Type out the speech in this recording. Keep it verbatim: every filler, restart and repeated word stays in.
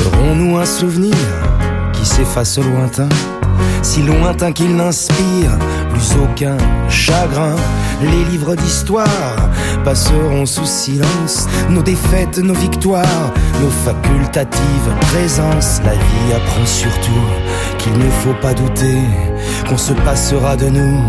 Aurons-nous un souvenir qui s'efface au lointain, si lointain qu'il n'inspire plus aucun chagrin? Les livres d'histoire passeront sous silence nos défaites, nos victoires, nos facultatives présences. La vie apprend surtout qu'il ne faut pas douter qu'on se passera de nous.